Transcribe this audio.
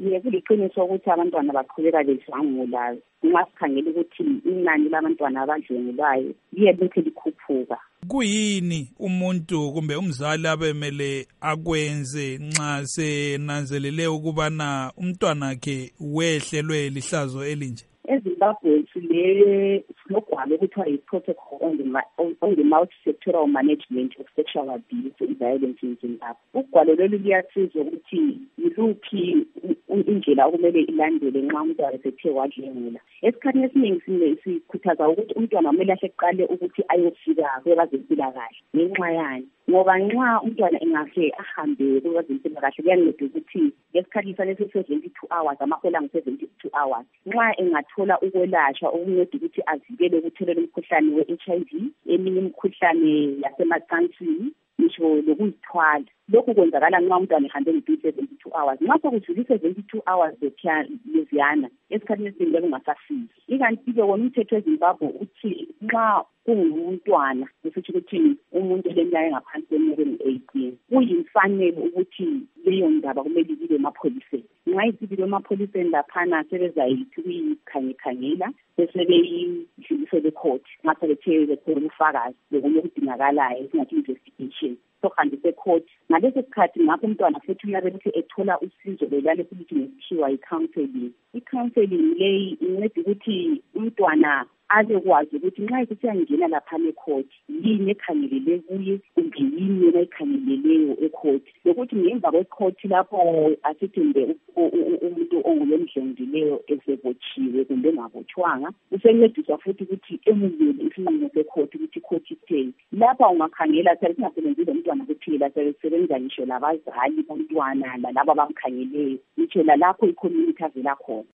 Kuliqiniso ukuthi abantwana baqhubeka bedlwengula nxa sikhangela ukuthi inani labantwana abadlwengulayo liye lokhu likhuphuka. Kuyini umuntu kumbe umzali abemele akwenze nxa senanzelele ukubana umntwana wakhe wehlelwe lihlazo elinje? eZimbabwe sinogwalo okuthiwa yi-Protocol on the Multi-Sectoral Management of Sexual Abuse and Violence in Zimbabwe. Ugwalo lolu luyasiza ukuthi yiluphi indlela okumele ilandele nxa umntwana esethe wadlwengula. Esikhathini esiningi sikhuthaza ukuthi umntwana kumele aqale ukuthi ayofika kwabezempilakahle. Ngenxa yani ngoba nxa umntwana engahle ahambe kwabezempilakahle kuyanceda ukuthi ngesikhathi sanesi 72 hours amahola nge-72 hours nxa engathola ukwelashwa okunceda ukuthi avikele ukuthelela umkhuhlane we-HIV, eminye imikhuhlane yasemacansini, ngisho lokuzithwala. Lokhu kwenzakala nxa umntwana ehambe nge-72 hours. Nxa sekudlule 72 hours leziyana, esikhathini esiningi kungasafiki. Ikanti-ke wona umthetho weZimbabwe uthi nxa kungumntwana, kusitsho ukuthi umuntu oleminyaka engaphansi kweminyaka engu-18, kuyimfanelo ukuthi leyo ndaba kumele ibe emapholiseni. Nxa isibile emapholiseni laphana sebezayithi ukuyikhangela bese beyidlulisele ecourt nxa sebethe bethola ubufakazi lokunye okudingakalayo esingathi investigation. Sohambise ecourt ngaleso sikhathi ngapho umntwana futhi uyabe ethola usizo lelale futhi ngethiwa i-counseling. I-counseling leyi inceda ukuthi umntwana azekwazi ukuthi nxa esiyangena lapha ecourt yini ekhangelele kuye kumbe yini yena ekhangeleleyo ecourt, lokuthi ngemva kwecourt lapho asithembe umuntu ongulomdlengileyo esebotshiwe kumbe engabotshwanga usencediswa futhi ukuthi emukele isinqumo secourt ukuthi icourt itheni. Lapha ungakhangela singasebenzi lo mntwana kuphela, sebenza ngisho labazali bomntwana lalabo abamkhangeleyo, ngitsho lalapho i-community avela khona.